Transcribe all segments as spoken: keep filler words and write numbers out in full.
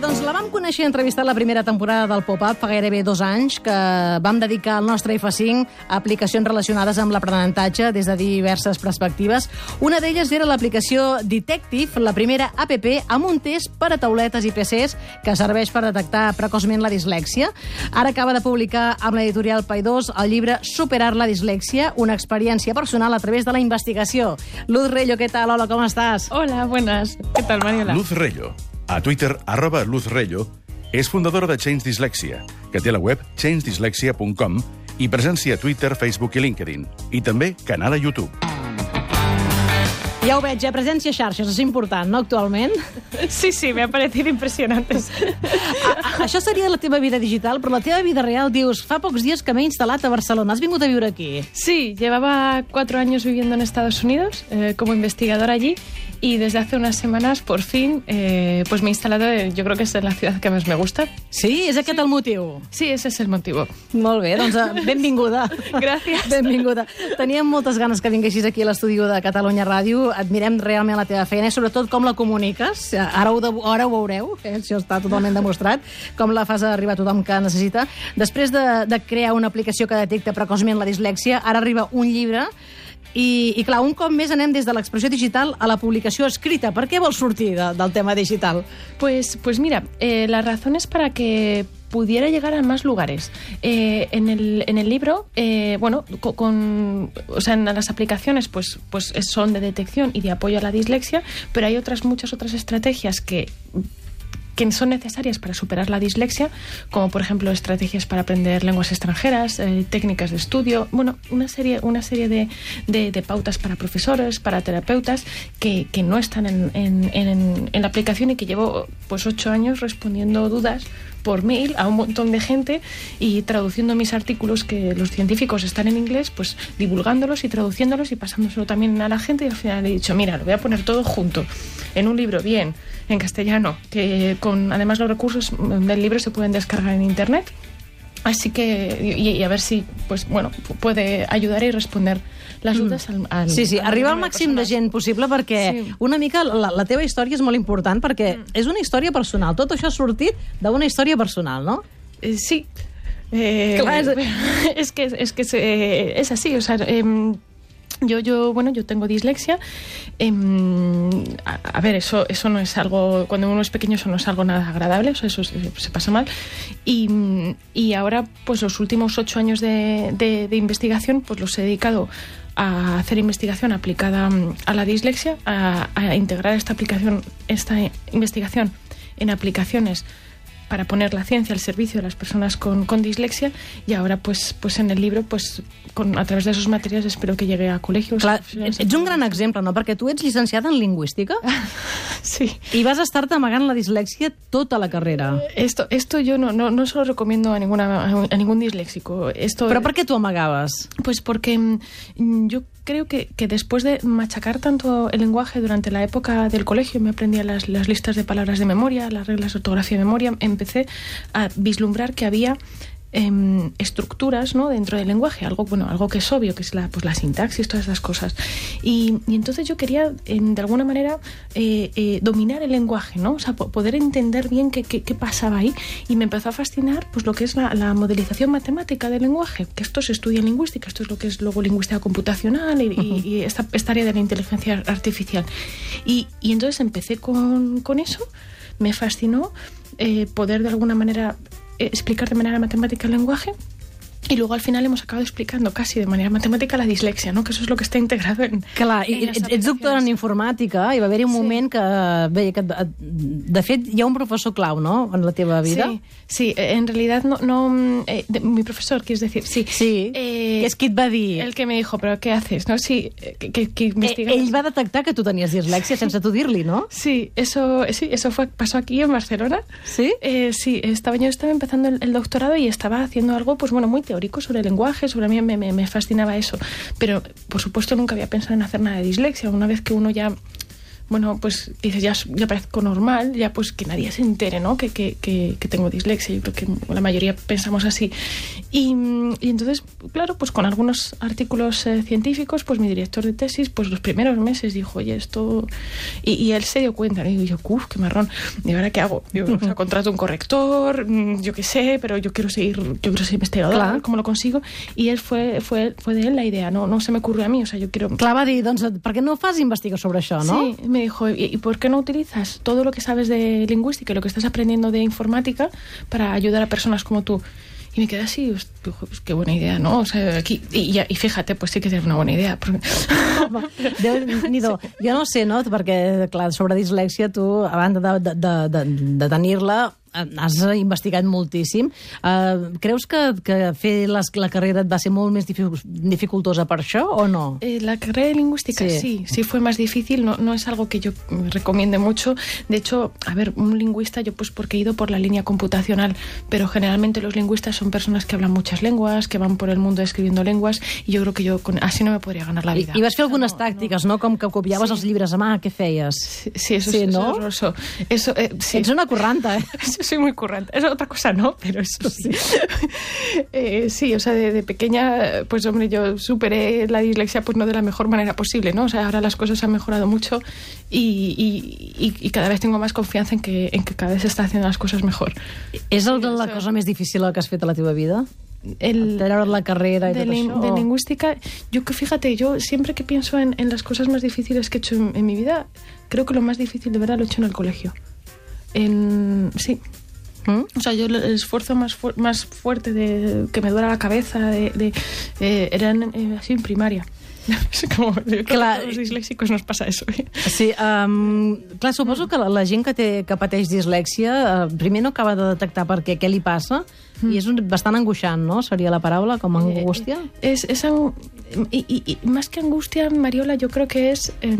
doncs la vam conèixer i entrevistar la primera temporada del Pop-Up fa gairebé dos anys, que vam dedicar el nostre F cinc a aplicacions relacionades amb l'aprenentatge des de diverses perspectives. Una d'elles era l'aplicació Detective, la primera app amb un test per a tauletes i P Cs que serveix per detectar precoçment la dislèxia. Ara acaba de publicar amb l'editorial Paidós el llibre Superar la dislèxia, una experiència personal a través de la investigació. Luz Rello, ¿qué tal? Hola, ¿cómo estás? Hola, buenas. ¿Qué tal, Mariola? Luz Rello, a Twitter, arroba Luz Rello, és fundadora de Change Dislèxia, que té la web change dislèxia punt com i presència a Twitter, Facebook i LinkedIn. I també canal a YouTube. Ja ho veig, eh? Presència a xarxes, és important, no, actualment? Sí, sí, me ha parecido impresionante. A, a, això seria la teva vida digital, però la teva vida real, dius, fa pocs dies que m'he instal·lat a Barcelona. Has vingut a viure aquí? Sí, llevaba cuatro años viviendo en Estados Unidos eh, como investigadora allí y desde hace unas semanas, por fin, eh, pues me he instalado, eh, yo creo que es la ciudad que más me gusta. Sí? És aquest sí. el motiu? Sí, ese es el motivo. Molt bé, doncs benvinguda. Gràcies. Benvinguda. Teníem moltes ganes que vinguessis aquí a l'estudi de Catalunya Ràdio. Admirem realment la teva feina i sobretot com la comuniques. Ara ho, de, ara ho veureu, eh? Això està totalment demostrat, com la fas arribar a tothom que necessita. Després de, de crear una aplicació que detecta precoçment la dislèxia, ara arriba un llibre. I, i clar, un cop més anem des de l'expressió digital a la publicació escrita. Per què vols sortir de, del tema digital? Pues, pues mira, eh, la razón es para que pudiera llegar a más lugares. Eh, en, el, en el libro, eh, bueno, con, con, o sea, en las aplicaciones pues, pues son de detección y de apoyo a la dislexia, pero hay otras muchas otras estrategias que... que son necesarias para superar la dislexia, como por ejemplo estrategias para aprender lenguas extranjeras, eh, técnicas de estudio, bueno, una serie, una serie de, de, de pautas para profesores, para terapeutas, que, que no están en, en, en, en la aplicación y que llevo pues ocho años respondiendo dudas por mail a un montón de gente y traduciendo mis artículos, que los científicos están en inglés, pues divulgándolos y traduciéndolos y pasándoselo también a la gente, y al final he dicho, mira, lo voy a poner todo junto en un libro, bien, en castellano, que con además los recursos del libro se pueden descargar en internet. Así que, y, y a ver si, pues bueno, puede ayudar y responder les dudes al, al... Sí, sí, al arribar al màxim de gent possible, perquè sí. una mica la, la teva història és molt important, perquè mm. és una història personal. Tot això ha sortit d'una història personal, ¿no? Eh, sí. Eh, Clar, és... es que, es, que es, eh, es así, o sea... Eh, Yo, yo, bueno, yo tengo dislexia. Eh, a, a ver, eso, eso no es algo, cuando uno es pequeño, eso no es algo nada agradable, o sea, eso se, se pasa mal. Y, y ahora, pues los últimos ocho años de, de, de investigación, pues los he dedicado a hacer investigación aplicada a la dislexia, a, a integrar esta aplicación, esta investigación en aplicaciones para poner la ciencia al servicio de las personas con, con dislexia, y ahora pues, pues en el libro pues con, a través de esos materials espero que llegue a col·legios. Clar, ets un gran exemple, no? Perquè tu ets llicenciada en lingüística. Sí. I vas estar-te amagant la dislèxia tota la carrera. Esto, esto yo no, no, no se lo recomiendo a, ninguna, a ningún disléxico. Esto, ¿Pero por qué tú amagabas? Pues porque mmm, yo creo que, que después de machacar tanto el lenguaje durante la época del colegio, me aprendía las, las listas de palabras de memoria, las reglas de ortografía de memoria, empecé a vislumbrar que había eh, estructuras, ¿no?, dentro del lenguaje, algo, bueno, algo que es obvio, que es la, pues la sintaxis, todas esas cosas. Y, y entonces yo quería, eh, de alguna manera, eh, eh, dominar el lenguaje, ¿no? O sea, po poder entender bien qué, qué, qué pasaba ahí. Y me empezó a fascinar pues lo que es la, la modelización matemática del lenguaje, que esto se estudia en lingüística, esto es lo que es luego lingüística computacional y, uh-huh. y, y esta, esta área de la inteligencia artificial. Y, y entonces empecé con, con eso, me fascinó eh, poder de alguna manera explicar de manera matemática el lenguaje, y luego al final hemos acabado explicando casi de manera matemática la dislexia, no? Que eso es lo que está integrado en... Clar, en ets, ets doctora en informàtica, i va haver-hi un sí. moment que, bé, que de fet hi ha un professor clau, ¿no?, en la teva vida. Sí, sí, en realidad no... no eh, de, mi profesor, quieres decir, sí. Sí, eh, que és qui et va dir... El que me dijo, però què haces, no? Sí, que, que, que investigas... Ell va detectar que tu tenies dislèxia sense tu dir-li, ¿no? Sí, eso, sí, eso fue, pasó aquí en Barcelona. ¿Sí? Eh, sí, estaba, yo estaba empezando el, el doctorado y estaba haciendo algo, pues bueno, muy teórico sobre el lenguaje, sobre mí me, me, me fascinaba eso, pero por supuesto nunca había pensado en hacer nada de dislexia. Una vez que uno ya bueno, pues dices, ya, ya parezco normal, ya pues que nadie se entere, ¿no? Que, que, que, que tengo dislexia. Yo creo que la mayoría pensamos así. Y, y entonces, claro, pues con algunos artículos eh, científicos, pues mi director de tesis, pues los primeros meses dijo, oye, esto... Y, y él se dio cuenta, y yo, uff, qué marrón. ¿Y ahora qué hago? Yo, o sea, contrato un corrector, yo qué sé, pero yo quiero seguir, yo quiero ser investigadora, claro. ¿Cómo lo consigo? Y él fue, fue, fue de él la idea, no, no se me ocurrió a mí, o sea, yo quiero... Clar, va dir, doncs, per què no fas investigació sobre això, no? Sí, me dijo, ¿y, ¿y por qué no utilizas todo lo que sabes de lingüística y lo que estás aprendiendo de informática para ayudar a personas como tú? Y me quedé así, pues qué buena idea, ¿no? O sea, aquí, y, y fíjate, pues sí que és una bona idea. Perquè... Déu-n'hi-do. Jo no sé, no? Perquè, clar, sobre dislèxia, tu, a banda de, de, de, de tenir-la, has investigat moltíssim. Uh, creus que, que fer les, la carrera et va ser molt més dificultosa per això o no? Eh, la carrera de lingüística sí, sí, sí fue más difícil, no, no es algo que yo recomiende mucho. De hecho, a ver, un lingüista, yo pues porque he ido por la línea computacional, pero generalmente los lingüistas son personas que hablan muchas lenguas, que van por el mundo escribiendo lenguas, y yo creo que yo con, así no me podría ganar la vida. I, i vas fer algunes o sea, no, tàctiques, no? no? Com que copiaves sí. els llibres a mà, què feies? Sí, sí eso, sí, ¿no? eso, eso, eso eh, sí. Ets una curranta, eh? Soy muy currante. Es otra cosa, ¿no? Pero eso sí. eh, sí, o sea, de, de pequeña, pues hombre, yo superé la dislexia pues no de la mejor manera posible, ¿no? O sea, ahora las cosas han mejorado mucho y, y, y, y cada vez tengo más confianza en que, en que cada vez se está haciendo las cosas mejor. És el, la cosa més difícil que has fet a la teva vida? El, el la carrera y de, todo eso. De lingüística, yo que fíjate, yo siempre que pienso en, en las cosas más difíciles que he hecho en, en mi vida, creo que lo más difícil de verdad lo he hecho en el colegio. En, sí. ¿Mm? O sea, yo el esfuerzo más, fu más fuerte de que me duela la cabeza de, de, eh, era en, eh, así en primaria. Com, clar, als dislèxicos no es passa això. Sí, um, clar, suposo que la, la gent que, té, que pateix dislèxia uh, primer no acaba de detectar per què, què li passa, mm. i és un, bastant angoixant, no? Seria la paraula, com angústia. Eh, es, es ang... y, y, y más que angustia, Mariola, yo creo que es... Eh,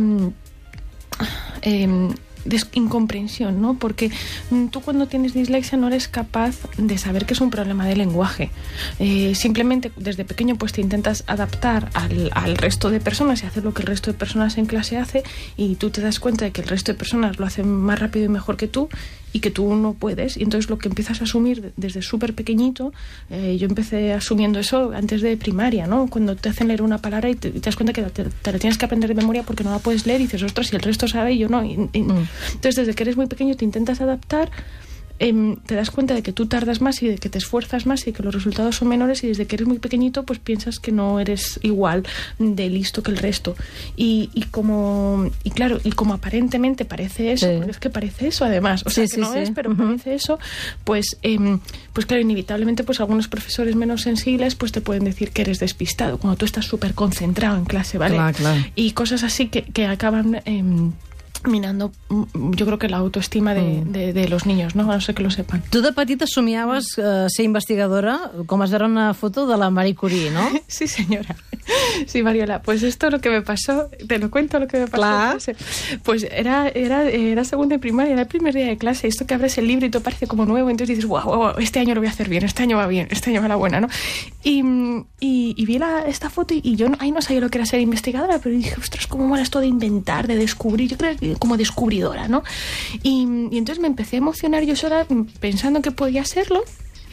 eh, de incomprensión, ¿no? Porque tú cuando tienes dislexia no eres capaz de saber que es un problema de lenguaje. Eh, simplemente desde pequeño pues te intentas adaptar al, al resto de personas y hacer lo que el resto de personas en clase hace, y tú te das cuenta de que el resto de personas lo hacen más rápido y mejor que tú y que tú no puedes, y entonces lo que empiezas a asumir desde súper pequeñito, eh, yo empecé asumiendo eso antes de primaria, ¿no? Cuando te hacen leer una palabra y te, y te das cuenta que te, te la tienes que aprender de memoria porque no la puedes leer y dices, ostras, si el resto sabe y yo no. Y, y, mm. Entonces desde que eres muy pequeño te intentas adaptar, eh, te das cuenta de que tú tardas más y de que te esfuerzas más y que los resultados son menores, y desde que eres muy pequeñito pues piensas que no eres igual de listo que el resto. Y, y como y claro, y como aparentemente parece eso, sí. porque es que parece eso además, o sea, sí, que sí, no sí. es, pero uh-huh. parece eso, pues, eh, pues claro, inevitablemente pues algunos profesores menos sensibles pues te pueden decir que eres despistado cuando tú estás súper concentrado en clase, ¿vale? Clar, clar. Y cosas así que, que acaban... Eh, minando, yo creo que la autoestima de, mm. de, de los niños, ¿no? No sé que lo sepan. Tu de petita somiaves uh, ser investigadora, com es veure una foto de la Marie Curie, ¿no? Sí, señora. Sí, Mariola. Pues esto lo que me pasó, te lo cuento lo que me pasó. Claro. Pues era, era, era segunda de primaria, era el primer día de clase, esto que abres el libro y te parece como nuevo, entonces dices, guau, wow, wow, este año lo voy a hacer bien, este año va bien, este año va la buena, ¿no? Y, y, y vi la, esta foto y, y yo no, ahí no sabía lo que era ser investigadora, pero dije, ostras, cómo mola esto de inventar, de descubrir, yo creo que como descubridora, ¿no? Y, y entonces me empecé a emocionar yo sola pensando que podía serlo,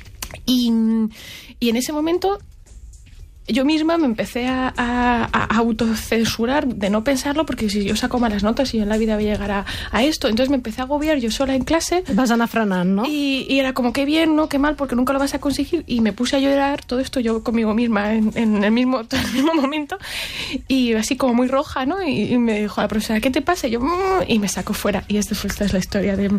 y, y en ese momento yo misma me empecé a, a, a autocensurar de no pensarlo, porque si yo saco malas notas y yo en la vida voy a llegar a, a esto, entonces me empecé a agobiar yo sola en clase. Vas anar frenant, ¿no? Y, y era como, qué bien, ¿no? Qué mal, porque nunca lo vas a conseguir. Y me puse a llorar, todo esto yo conmigo misma en, en el, mismo, en el mismo momento, y así como muy roja, ¿no? Y, y me dijo la profesora, ¿qué te pasa? Y yo, mmm, y me sacó fuera. Y esta, esta es la historia de...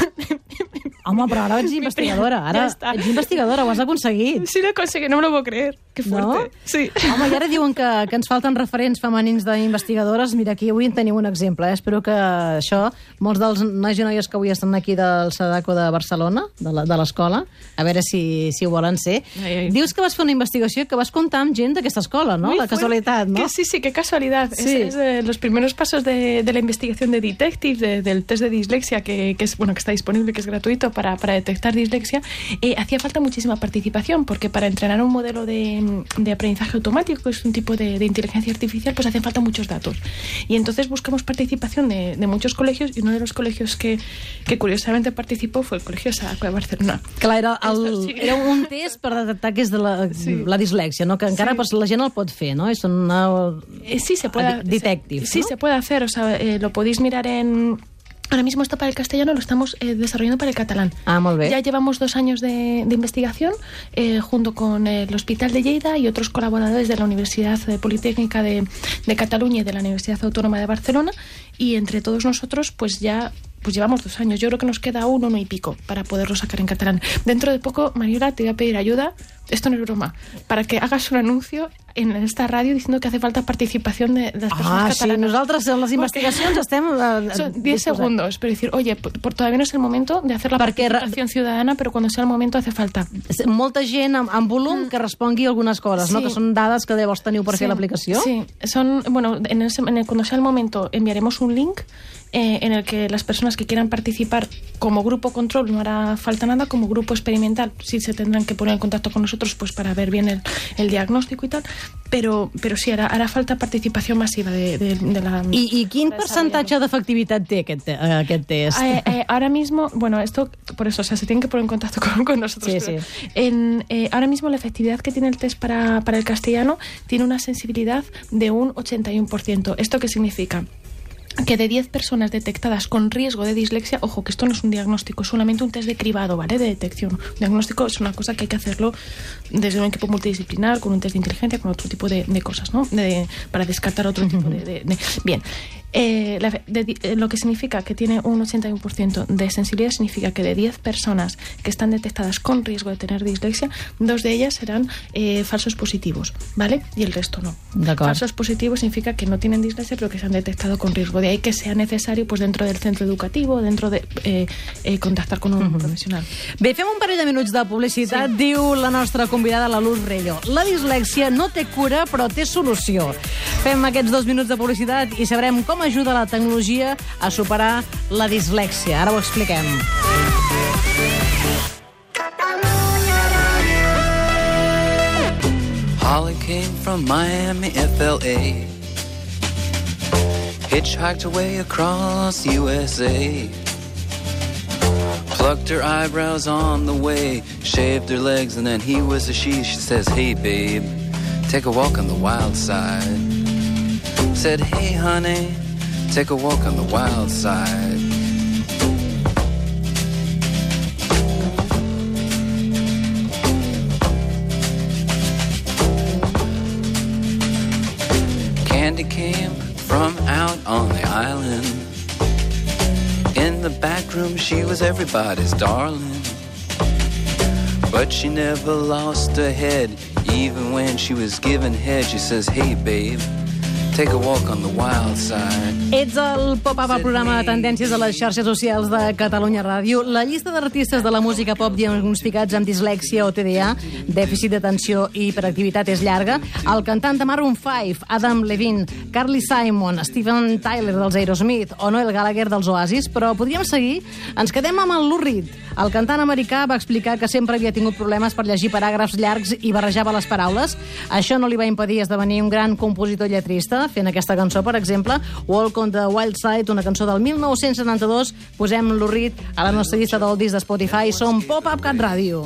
Home, però ara ets investigadora. Ara ja ets investigadora, ho has aconseguit. Sí, lo he conseguido, no me lo puedo creer. Qué fuerte. No? Sí. Home, i ara diuen que, que ens falten referents femenins d'investigadores. Mira, aquí avui en teniu un exemple. Eh? Espero que això, molts dels nois i noies que avui estan aquí del Sadako de Barcelona, de l'escola, a veure si, si ho volen ser. Ai, ai. Dius que vas fer una investigació que vas comptar amb gent d'aquesta escola, ¿no? Muy la casualitat, ¿no? Que sí, sí, qué casualidad. Sí. Es, es de los primeros pasos de, de la investigación de Detective, de, del test de dislexia, que, que, es, bueno, que está disponible, que es gratuito para, para detectar dislexia. Eh, hacía falta muchísima participación, porque para entrenar un modelo de, de, de aprendizaje automático, que es un tipo de, de inteligencia artificial, pues hacen falta muchos datos. Y entonces buscamos participación de, de muchos colegios, y uno de los colegios que, que curiosamente participó fue el Colegio Sadako de Barcelona. Clar, era, el, sí. era un test per detectar que és de la, sí. la dislèxia, no? Que encara sí. pues, la gent el pot fer, ¿no? És una... Eh, sí, se puede... Detective, Sí, ¿no? se puede hacer, o sea, eh, lo podéis mirar en... Ahora mismo esto para el castellano lo estamos eh, desarrollando para el catalán. Ah, molt bé. Ya llevamos dos años de, de investigación eh, junto con el Hospital de Lleida y otros colaboradores de la Universidad Politécnica de, de Cataluña y de la Universidad Autónoma de Barcelona, y entre todos nosotros pues ya pues llevamos dos años. Yo creo que nos queda uno, uno y pico para poderlo sacar en catalán. Dentro de poco, Mariola, te voy a pedir ayuda, esto no es broma, para que hagas un anuncio en esta radio diciendo que hace falta participación de, de las personas ah, catalanas. Sí, nosaltres en les investigacions Porque estem... Eh, son diez segundos, pero decir, oye, por, por, todavía no es el momento de hacer la Perquè participación ciudadana, pero cuando sea el momento hace falta. Molta gent amb, amb volum mm. que respongui algunes coses, sí. no? Que són dades que llavors teniu per sí. fer l'aplicació. Sí, son, bueno, en ese, en el, cuando sea el momento enviaremos un link Eh, en el que las personas que quieran participar como grupo control no hará falta nada, como grupo experimental sí se tendrán que poner en contacto con nosotros pues para ver bien el, el diagnóstico y tal, pero, pero sí hará, hará falta participación masiva de, de, de la... I, i quin percentatge d'efectivitat té aquest, aquest test? Eh, eh, ahora mismo, bueno, esto por eso, o sea, se tienen que poner en contacto con, con nosotros. Sí, pero sí. En, eh, ahora mismo la efectividad que tiene el test para, para el castellano tiene una sensibilidad de un ochenta y uno por ciento. ¿Esto qué significa? Que de diez personas detectadas con riesgo de dislexia, ojo, que esto no es un diagnóstico, es solamente un test de cribado, ¿vale? De detección. Un diagnóstico es una cosa que hay que hacerlo desde un equipo multidisciplinar, con un test de inteligencia, con otro tipo de, de cosas, ¿no? De, para descartar otro tipo de... de, de... Bien. Eh, la, de, de, lo que significa que tiene un ochenta y uno por ciento de sensibilidad significa que de diez personas que están detectadas con riesgo de tener dislexia, dos de ellas serán eh, falsos positivos, ¿vale? Y el resto no. Falsos positivos significa que no tienen dislexia pero que se han detectado con riesgo. De ahí que sea necesario pues dentro del centro educativo, dentro de eh, eh, contactar con un uh-huh. professional. Bé, fem un parell de minuts de publicitat. Sí. Diu la nostra convidada, la Luz Rello. La dislèxia no té cura, però té solució. Fem aquests dos minuts de publicitat i sabrem com ajuda la tecnologia a superar la dislèxia. Ara ho expliquem. Holly came from Miami, F L A. Hitchhiked her way across U S A. Plucked her eyebrows on the way, shaved her legs, and then he was a she. She says, hey babe, take a walk on the wild side. Said, hey honey, take a walk on the wild side. Candy came from out on the island. In the back room she was everybody's darling. But she never lost her head. Even when she was given head, she says, hey babe, take a walk on the wild side. Ets el Pop-Up, el programa de tendències de les xarxes socials de Catalunya Ràdio. La llista d'artistes de la música pop diagnosticats amb dislèxia o T D A, dèficit d'atenció i hiperactivitat, és llarga. El cantant de Maroon five, Adam Levine, Carly Simon, Steven Tyler dels Aerosmith o Noel Gallagher dels Oasis, però podríem seguir. Ens quedem amb el Lou Reed. El cantant americà va explicar que sempre havia tingut problemes per llegir paràgrafs llargs i barrejava les paraules. Això no li va impedir esdevenir un gran compositor i lletrista, fent aquesta cançó, per exemple, Walk on the Wild Side, una cançó del mil nou-cents setanta-dos. Posem Lou Reed a la nostra llista d'oldies de Spotify. Som Pop-Up Cat Ràdio.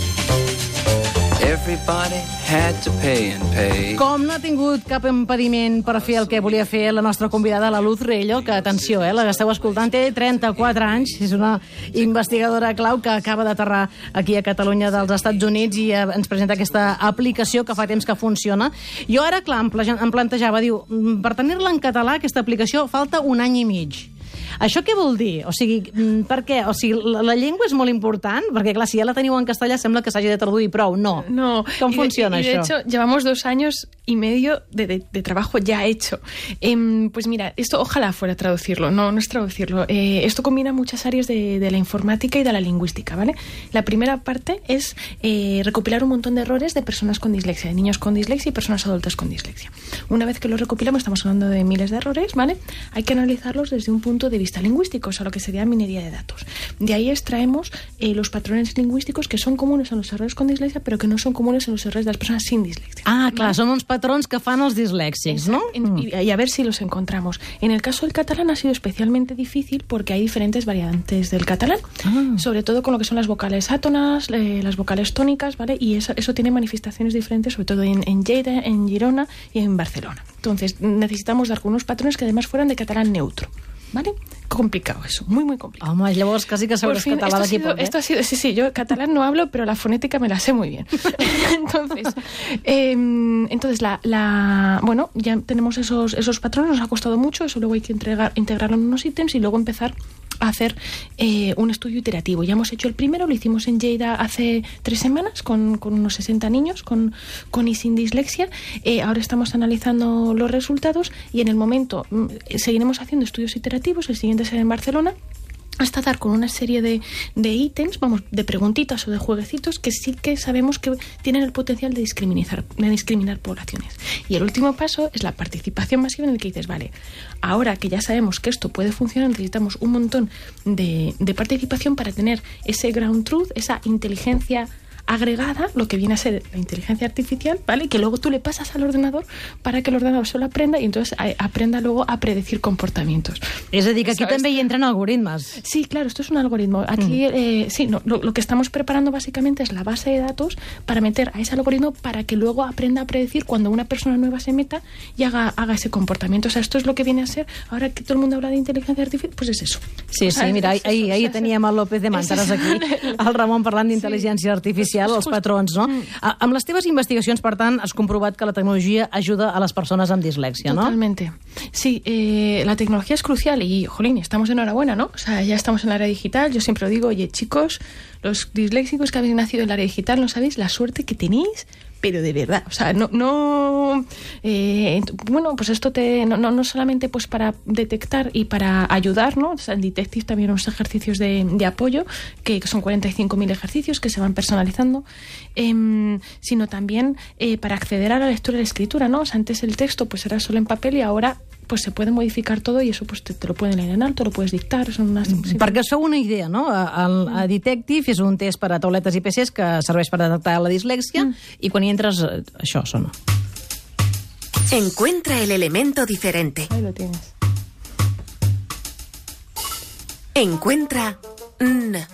Everybody had to pay and pay. Com no ha tingut cap impediment per fer el que volia fer la nostra convidada, la Luz Rello, que, atenció, eh, la que esteu escoltant, té trenta-quatre anys, és una investigadora clau que acaba d'aterrar aquí a Catalunya dels Estats Units i eh, ens presenta aquesta aplicació que fa temps que funciona. Jo ara, clar, em, plege- em plantejava, diu, "Mm, per tenir-la en català, aquesta aplicació, falta un any i mig. Això què vol dir? O sigui, mm, per què? O sigui, la, la llengua és molt important? Perquè, clar, si ja la teniu en castellà sembla que s'hagi de traduir prou. No. No. Com y de, funciona y de això? hecho, llevamos dos años y medio de, de, de trabajo ya hecho. Eh, pues mira, esto ojalá fuera traducirlo. No, no es traducirlo. Eh, esto combina muchas áreas de, de la informática y de la lingüística, ¿vale? La primera parte es eh, recopilar un montón de errores de personas con dislexia, de niños con dislexia y personas adultas con dislexia. Una vez que los recopilamos, estamos hablando de miles de errores, ¿vale? Hay que analizarlos desde un punto de vista vista lingüístico, o sea, lo que sería minería de datos. De ahí extraemos eh, los patrones lingüísticos que son comunes en los errores con dislexia, pero que no son comunes en los errores de las personas sin dislexia. Ah, clar, són uns patrons que fan els dislèxics, ¿no? En, y, y a ver si los encontramos. En el caso del catalán ha sido especialmente difícil porque hay diferentes variantes del catalán, ah. sobre todo con lo que son las vocales átonas, eh, las vocales tónicas, ¿vale? Y eso, eso tiene manifestaciones diferentes, sobre todo en, en Lleida, en Girona y en Barcelona. Entonces, necesitamos dar con unos patrones que además fueran de catalán neutro, ¿vale? Complicado eso, muy, muy complicado. Home, llavors quasi que sabràs català d'aquí poc, eh? Esto ha sido, sí, sí, yo catalán no hablo, pero la fonética me la sé muy bien. entonces, eh, entonces la, la, bueno, ya tenemos esos, esos patrones, nos ha costado mucho, eso luego hay que entregar, integrarlo en unos ítems y luego empezar a hacer eh, un estudio iterativo. Ya hemos hecho el primero, lo hicimos en Lleida hace tres semanas con, con unos sesenta niños con, con y sin dislexia. Eh, ahora estamos analizando los resultados y en el momento mm, seguiremos haciendo estudios iterativos. El siguiente será en Barcelona, hasta dar con una serie de, de ítems, vamos, de preguntitas o de jueguecitos que sí que sabemos que tienen el potencial de discriminar, de discriminar poblaciones. Y el último paso es la participación masiva, en el que dices, vale, ahora que ya sabemos que esto puede funcionar, necesitamos un montón de, de participación para tener ese ground truth, esa inteligencia agregada, lo que viene a ser la inteligencia artificial, ¿vale? Que luego tú le pasas al ordenador para que el ordenador solo aprenda y entonces a, aprenda luego a predecir comportamientos. És a dir, que aquí ¿sabes? També hi entren algoritmes. Sí, claro, esto es un algoritmo. Aquí, mm. eh, sí, no, lo, lo que estamos preparando básicamente es la base de datos para meter a ese algoritmo para que luego aprenda a predecir cuando una persona nueva se meta y haga, haga ese comportamiento. O sea, esto es lo que viene a ser, ahora que todo el mundo habla de inteligencia artificial, pues es eso. Sí, o sea, sí, mira, ahir, ahir, ahir teníem el López de Mántaras aquí, el Ramon parlant d'intel·ligència sí. artificial, els patrons, no? Mm. Amb les teves investigacions, per tant, has comprovat que la tecnologia ajuda a les persones amb dislèxia, ¿no? Totalmente. Sí, eh, la tecnología es crucial y, jolín, estamos enhorabuena, ¿no? O sea, ya estamos en la era digital. Yo siempre lo digo, oye, chicos, los disléxicos que habéis nacido en la era digital, no sabéis la suerte que tenéis, pero de verdad, o sea, no, no eh, bueno, pues esto te, no, no, no solamente pues para detectar y para ayudar, ¿no? O sea, en Detective también unos ejercicios de, de apoyo, que son cuarenta y cinco mil ejercicios que se van personalizando, eh, sino también eh, para acceder a la lectura y la escritura, ¿no? O sea, antes el texto pues era solo en papel y ahora pues se puede modificar todo y eso pues te, te lo pueden leer en alto, lo puedes dictar. Son unas, sí. Perquè us feu una idea, no? El, el Detective és un test per a tauletes i P Cs que serveix per detectar la dislèxia mm. i quan hi entres, això sona. Encuentra el elemento diferente. Ahí lo tienes. Encuentra N.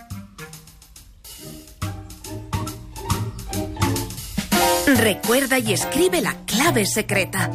Recuerda y escribe la clave secreta.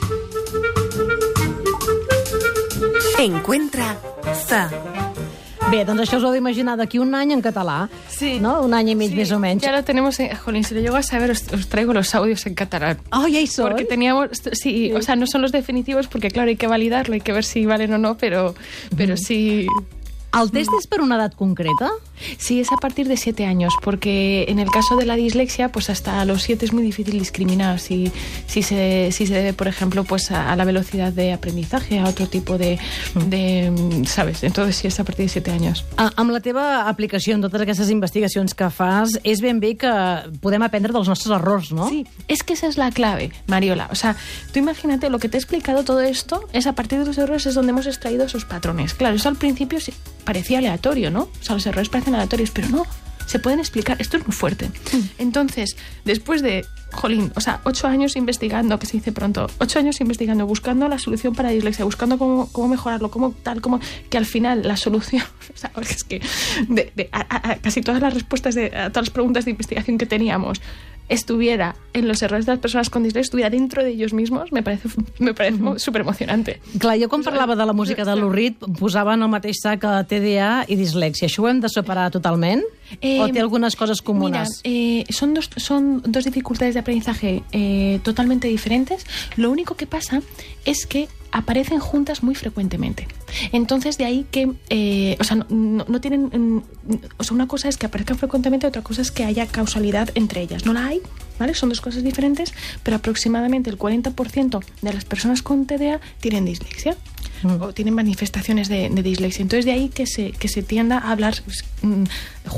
Encuentra Z. Bé, doncs això us ho heu d'imaginar d'aquí un any en català, sí. ¿no? Un any i mig sí. més o menys. Ya lo tenemos, en, jolín, si lo llego a saber os, os traigo los audios en catalán. Oh, ya son. Porque teníamos, sí, sí, o sea, no son los definitivos porque claro, hay que validarlo, hay que ver si valen o no, pero, pero sí... ¿El test es per una edat concreta? Sí, es a partir de siete años, porque en el caso de la dislexia, pues hasta los siete es muy difícil discriminar si, si, se, si se debe, por ejemplo, pues a, a la velocidad de aprendizaje, a otro tipo de, de... ¿sabes? Entonces sí, es a partir de siete años. A, amb la teva aplicació en totes aquestes investigacions que fas, és ben bé que podem aprendre dels nostres errors, ¿no? Sí, es que esa es la clave, Mariola. O sea, tú imagínate, lo que te he explicado todo esto, es a partir de los errores es donde hemos extraído esos patrones. Claro, eso al principio sí parecía aleatorio, ¿no? O sea, los errores parecen aleatorios, pero no, se pueden explicar. Esto es muy fuerte. Entonces, después de, jolín, o sea, ocho años investigando, que se dice pronto, ocho años investigando, buscando la solución para la dislexia, buscando cómo, cómo mejorarlo, cómo tal, cómo... que al final la solución, o sea, es que de, de, a, a, a casi todas las respuestas, de, a todas las preguntas de investigación que teníamos, estuviera en los errores de las persones con dislexia, estuviera dentro de ellos mismos, me parece, me parece uh-huh. súper emocionante. Clar, jo quan parlava de la música de Lou Reed posava en el mateix sac T D A i dislexia. Això ho hem de separar totalment? Eh, ¿O té algunas cosas comunes? Mira, eh, son, dos, son dos dificultades de aprendizaje eh, totalmente diferentes. Lo único que pasa es que aparecen juntas muy frecuentemente. Entonces, de ahí que, eh, o sea, no, no, no tienen, mm, o sea, una cosa es que aparezcan frecuentemente, otra cosa es que haya causalidad entre ellas. No la hay, ¿vale? Son dos cosas diferentes, pero aproximadamente el cuarenta por ciento de las personas con T D A tienen dislexia. Mm. O tienen manifestaciones de, de dislexia. Entonces, de ahí que se, que se tienda a hablar mm, ju,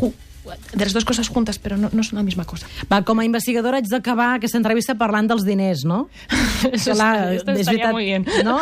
de las dos cosas juntas, pero no, no son la misma cosa. Va, com a investigadora haig d'acabar aquesta entrevista parlant dels diners, no? Eso Clar, esto és estaria veritat, muy bien. No?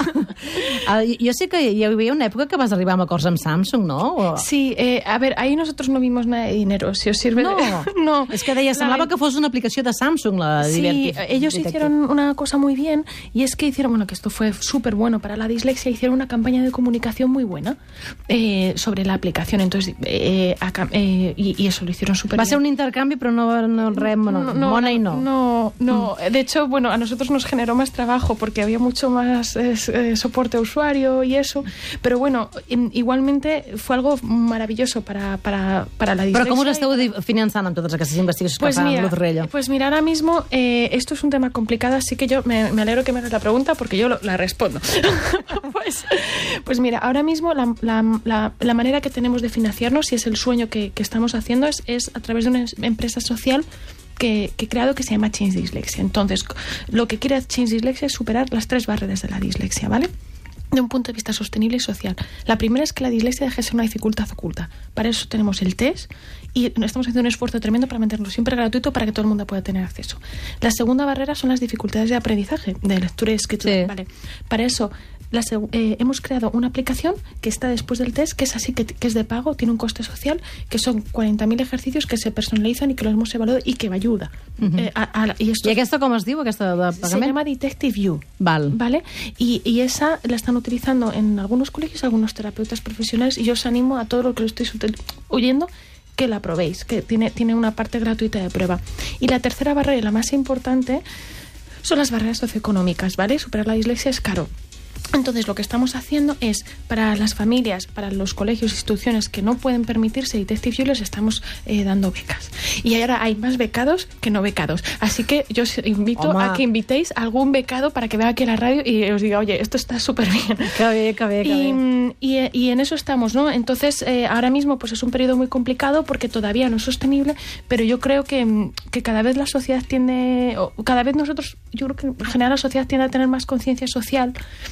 Jo sé que hi havia una època que vas arribar amb acords amb Samsung, ¿no? O... Sí, eh, a ver, ahí nosotros no vimos nada de dinero, si os sirve no, de... no, es que deia, semblava la... que fos una aplicació de Samsung, la Sí, Diverti... ellos Detective. hicieron una cosa muy bien, y es que hicieron, bueno, que esto fue súper bueno para la dislexia, hicieron una campaña de comunicación muy buena eh, sobre la aplicación, entonces, eh, acá, eh, y, y eso lo hicieron súper bien. Va a ser un intercanvi, però no, no res, no, no, no, money no. No, no. Mm. De hecho, bueno, a nosotros nos generó más trabajo porque había mucho más eh, eh, soporte a usuario y eso, pero bueno, igualmente fue algo maravilloso para, para, para la dislexia. Però com us esteu finançant amb totes aquestes investigacions pues que fa mira, Luz Rello? Pues mira, ahora mismo eh, esto es un tema complicado, así que yo me, me alegro que me hagas la pregunta porque yo lo, la respondo. pues, pues mira, ahora mismo la, la, la, la manera que tenemos de financiarnos, y es el sueño que, que estamos haciendo, es, es a través de una empresa social que, que he creado que se llama Change Dislexia. Entonces, lo que quiere Change Dislexia es superar las tres barreras de la dislexia, ¿vale? De un punto de vista sostenible y social. La primera es que la dislexia deje de ser una dificultad oculta. Para eso tenemos el test y estamos haciendo un esfuerzo tremendo para mantenerlo siempre gratuito para que todo el mundo pueda tener acceso. La segunda barrera son las dificultades de aprendizaje, de lectura y escritura. Sí. Vale. Para eso la, eh, hemos creado una aplicación que está después del test, que es así, que, que es de pago, tiene un coste social, que son cuarenta mil ejercicios que se personalizan y que los hemos evaluado y que me ayuda. Uh-huh. eh, a, a, y, esto, ¿Y aquesta com es diu, aquesta de pagament? Se llama Detective U. Val. ¿Vale? Y, y esa la están utilizando en algunos colegios, algunos terapeutas profesionales, y yo os animo a todos los que lo estéis oyendo que la probéis, que tiene, tiene una parte gratuita de prueba. Y la tercera barrera, y la más importante, son las barreras socioeconómicas, ¿vale? Superar la dislexia es caro. Entonces, lo que estamos haciendo es, para las familias, para los colegios, instituciones que no pueden permitirse Detective U, les estamos eh, dando becas. Y ahora hay más becados que no becados. Así que yo os invito Home. a que invitéis a algún becado para que venga aquí a la radio y os diga, oye, esto está súper bien. Que bé, que bé, que bé. Y, y, y en eso estamos, ¿no? Entonces, eh, ahora mismo pues es un periodo muy complicado porque todavía no es sostenible, pero yo creo que, que cada vez la sociedad tiende, o cada vez nosotros, yo creo que en general la sociedad tiende a tener más conciencia social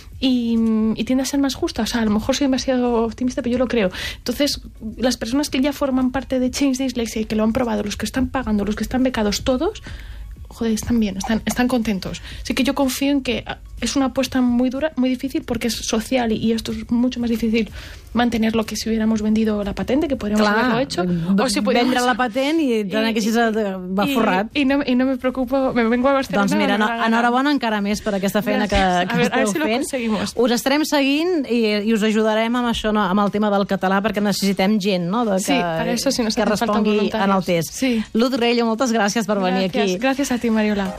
y, y tiende a ser más justa. O sea, a lo mejor soy demasiado optimista, pero yo lo creo. Entonces, las personas que ya forman parte de Change Dislexia y que lo han probado, los que están pagando, los que están becados, todos, joder, están bien, están, están contentos. Así que yo confío en que es una apuesta muy dura, muy difícil, porque es social y, y esto es mucho más difícil mantenerlo que si hubiéramos vendido la patente, que podríamos Clar, haberlo hecho. O si podíamos... vendre la patent i tant que així va forrat. I, i, no, I no me preocupo, me vengo a Barcelona. Doncs mira, no, enhorabona encara més per aquesta feina que, que a veure, esteu si fent. Us estarem seguint i, i us ajudarem amb això, no, amb el tema del català, perquè necessitem gent, no?, de, que, sí, para eso sí nos que respongui en el test. Sí. Luz Rello, moltes gràcies per venir gracias, aquí. Gràcies a ti, Mariola.